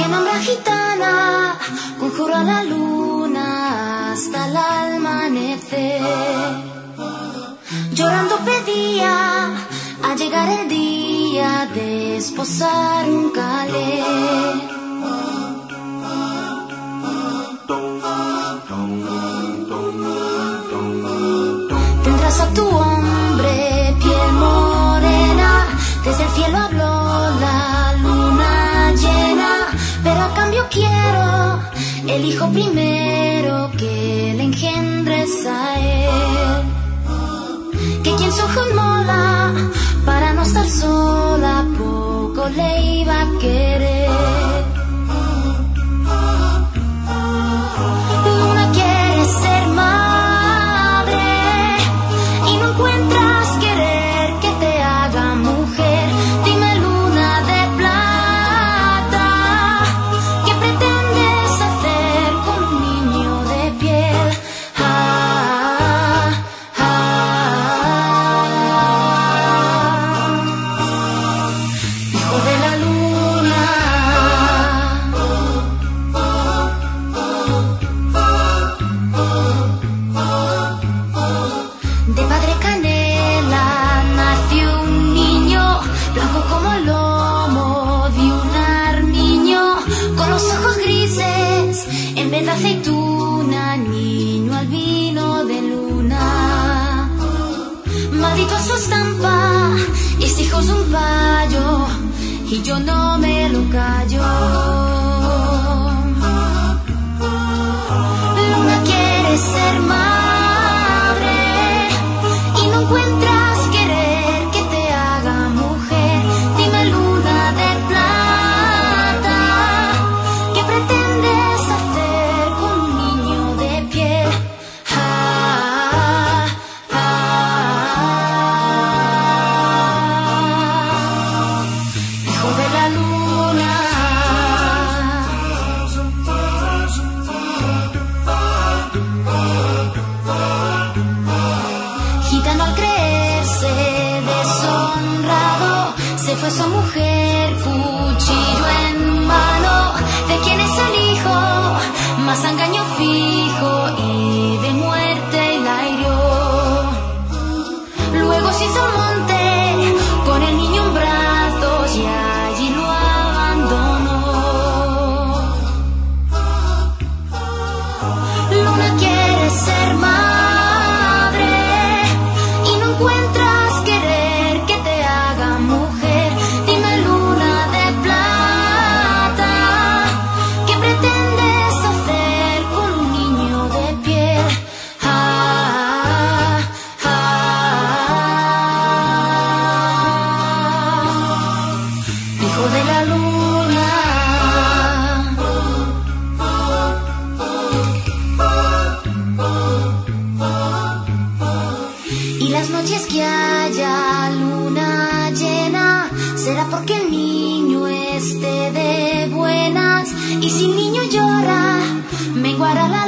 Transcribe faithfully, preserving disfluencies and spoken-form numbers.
que nombra gitana, conjuro a la luna hasta el amanecer. Llorando pedía a llegar el día de esposar un calé. Tendrás a tu hombre piel morena, desde el cielo habló la luna llena, pero a cambio quiero el hijo primero que le engendres a él. Que quien su ojo mola para no estar sola, poco le iba a querer. Luna quiere ser madre y no encuentras querer que te haga mujer. Dime, luna de plata, ¿qué pretendes hacer con un niño de piel? Ah, ah, hijo de la luna. De padre canela nació un niño, blanco como el lomo de un armiño, con los ojos grises en vez de aceituna, niño albino de luna. Maldito su estampa, es hijo de un payo, y yo no me lo callo. Luna quiere ser madre y no encuentras querer que te haga mujer. Dime, luna de plata, ¿qué pretendes hacer con un niño de piel? Ah, ah, hijo de la luna. Gitano al creerse deshonrado, se fue su mujer, cuchillo en mano. ¿De quién es el hijo? Más engaño fijo y de muerte la hirió. Luego se hizo al monte con el niño en brazos y allí lo abandonó. Luna quiere ser madre y no encuentras querer que te haga mujer. Dime, luna de plata, ¿qué pretendes hacer con un niño de piel? Ah, ah, hijo de la luna. Y las noches que haya luna llena, será porque el niño esté de buenas. Y si el niño llora, menguará la